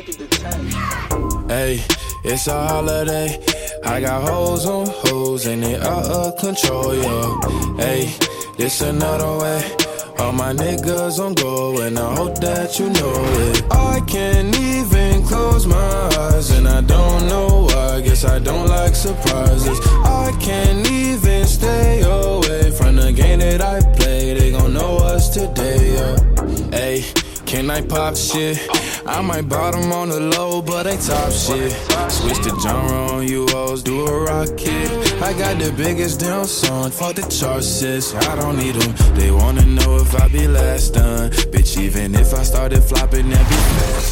Hey, it's a holiday. I got hoes on hoes and they out of control, yo. Hey, this another way. All my niggas on go and I hope that you know it. I can't even close my eyes and I don't know why. Guess I don't like surprises. I can't even stay away from the game that I play. They gon' know us today, yeah. Hey, can I pop shit? I might bottom on the low, but they top shit. Switch the genre on you hoes, do a rocket. I got the biggest damn song, fuck the charts, sis. I don't need them. They wanna know if I be last done. Bitch, even if I started flopping, that be fast.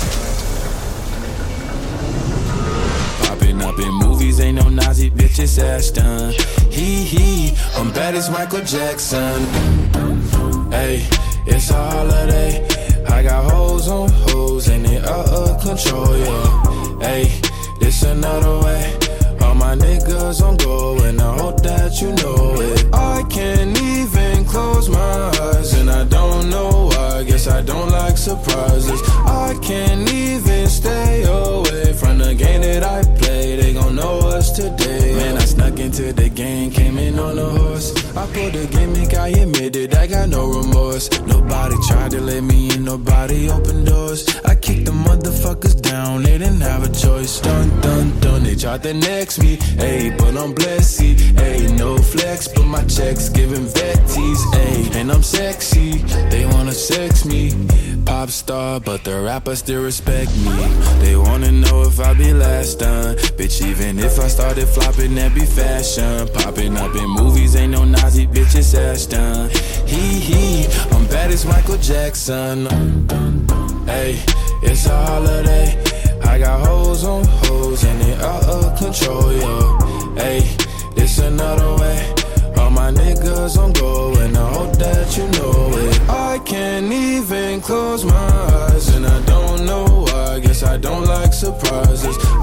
Popping up in movies, ain't no Nazi, bitch, it's Ashton. Hee, I'm bad as Michael Jackson. Hey, it's a holiday. I got hoes on hoes and they out of control, yeah. Hey, this another way. All my niggas on go and I hope that you know it. I can't even close my eyes and I don't know why. Guess I don't like surprises. I can't even stay away from the game that I play. They gon' know us today. Man, I snuck into the game, came in on a horse. I pulled the gimmick, I admitted I got no remorse. Nobody tried to let me in, nobody opened doors. I kicked the motherfuckers down, they didn't have a choice. Dun, dun, dun, they tried to next me. Ayy, but I'm blessed, ayy, no flex, but my checks giving vetties, ayy, and I'm sexy, they wanna sex me. Pop star, but the rappers still respect me. They wanna know if I be last done. Bitch, even if I started flopping, that be fashion. Popping up in movies, ain't no Nazi, bitch, it's Ashton. Hee, I'm bad as Michael Jackson. Hey, it's a holiday. I got hoes on hoes and they out of control, yo. Hey, it's another way. All my niggas on go and I hope that you know it. I can't even close my eyes and I don't know why. Guess I don't like surprises.